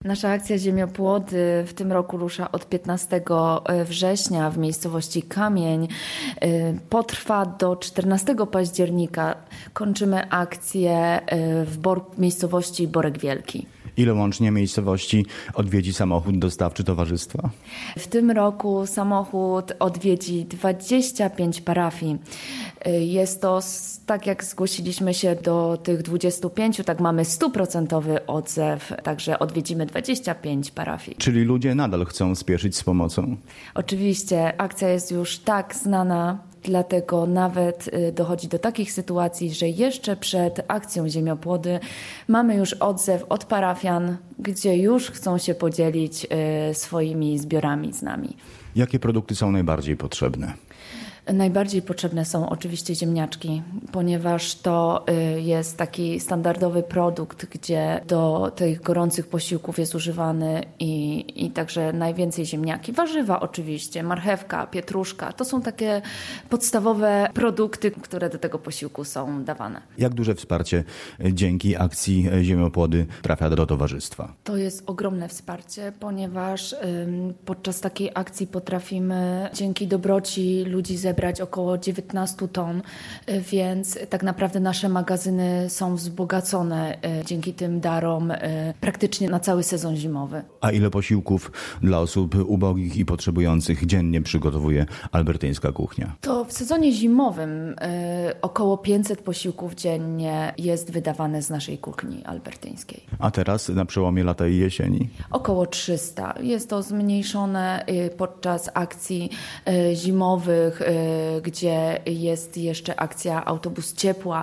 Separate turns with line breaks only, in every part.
Nasza akcja Ziemiopłody w tym roku rusza od 15 września w miejscowości Kamień. Potrwa do 14 października. Kończymy akcję w miejscowości Borek Wielki.
Ile łącznie miejscowości odwiedzi samochód dostawczy towarzystwa?
W tym roku samochód odwiedzi 25 parafii. Jest to, tak jak zgłosiliśmy się do tych 25, tak mamy 100% odzew, także odwiedzimy 25 parafii.
Czyli ludzie nadal chcą spieszyć z pomocą?
Oczywiście, akcja jest już tak znana, dlatego nawet dochodzi do takich sytuacji, że jeszcze przed akcją Ziemiopłody mamy już odzew od parafian, gdzie już chcą się podzielić swoimi zbiorami z nami.
Jakie produkty są najbardziej potrzebne?
Najbardziej potrzebne są oczywiście ziemniaczki, ponieważ to jest taki standardowy produkt, gdzie do tych gorących posiłków jest używany i także najwięcej ziemniaki. Warzywa oczywiście, marchewka, pietruszka, to są takie podstawowe produkty, które do tego posiłku są dawane.
Jak duże wsparcie dzięki akcji Ziemiopłody trafia do towarzystwa?
To jest ogromne wsparcie, ponieważ podczas takiej akcji potrafimy dzięki dobroci ludzi zebrać około 19 ton, więc tak naprawdę nasze magazyny są wzbogacone dzięki tym darom praktycznie na cały sezon zimowy.
A ile posiłków dla osób ubogich i potrzebujących dziennie przygotowuje albertyńska kuchnia?
To w sezonie zimowym około 500 posiłków dziennie jest wydawane z naszej kuchni albertyńskiej.
A teraz na przełomie lata i jesieni?
Około 300. Jest to zmniejszone podczas akcji zimowych, gdzie jest jeszcze akcja Autobus Ciepła.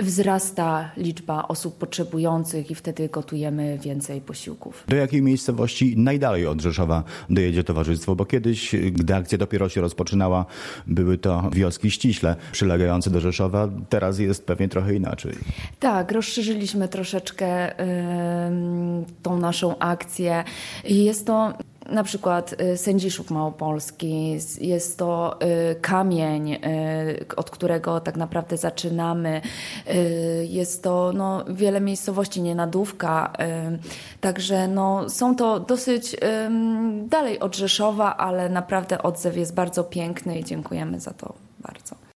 Wzrasta liczba osób potrzebujących i wtedy gotujemy więcej posiłków.
Do jakiej miejscowości najdalej od Rzeszowa dojedzie towarzystwo? Bo kiedyś, gdy akcja dopiero się rozpoczynała, były to wioski ściśle przylegające do Rzeszowa. Teraz jest pewnie trochę inaczej.
Tak, rozszerzyliśmy troszeczkę tą naszą akcję. Jest to na przykład Sędziszów Małopolski, jest to Kamień, od którego tak naprawdę zaczynamy. Jest to wiele miejscowości, Nienadówka, także są to dosyć dalej od Rzeszowa, ale naprawdę odzew jest bardzo piękny i dziękujemy za to bardzo.